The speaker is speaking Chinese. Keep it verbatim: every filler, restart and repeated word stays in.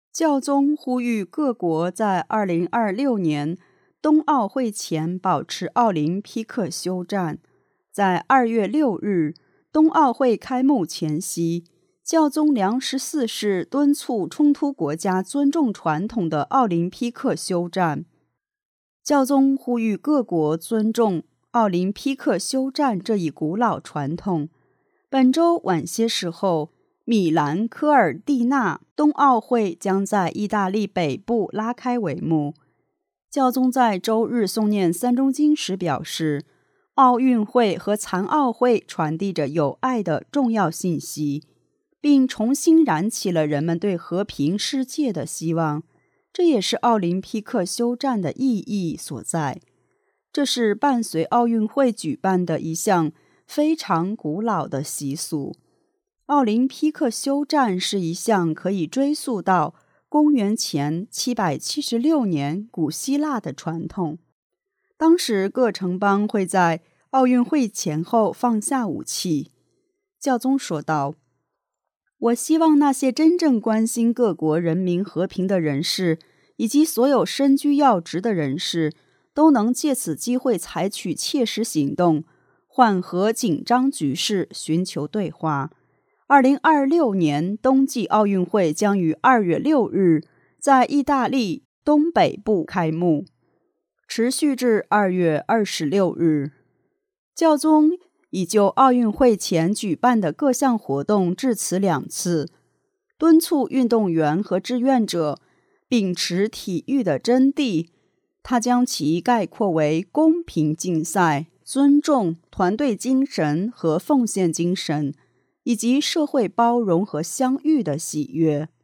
教宗呼吁各国在二零二六年冬奥会前保持奥林匹克休战。在二月六日，冬奥会开幕前夕，教宗良十四世敦促冲突国家尊重传统的奥林匹克休战。教宗呼吁各国尊重奥林匹克休战这一古老传统。本周晚些时候，米兰科尔蒂纳冬奥会将在意大利北部拉开帷幕。教宗在周日诵念三中经时表示，奥运会和残奥会传递着友爱的重要信息，并重新燃起了人们对和平世界的希望。这也是奥林匹克休战的意义所在。这是伴随奥运会举办的一项非常古老的习俗。奥林匹克休战是一项可以追溯到公元前七百七十六年古希腊的传统。当时各城邦会在奥运会前后放下武器。教宗说道，我希望那些真正关心各国人民和平的人士，以及所有身居要职的人士，都能借此机会采取切实行动，缓和紧张局势，寻求对话。二零二六年冬季奥运会将于二月六日在意大利东北部开幕，持续至二月二十六日。教宗已就奥运会前举办的各项活动致辞两次，敦促运动员和志愿者秉持体育的真谛。他将其概括为公平竞赛、尊重、团队精神和奉献精神，以及社会包容和相遇的喜悦。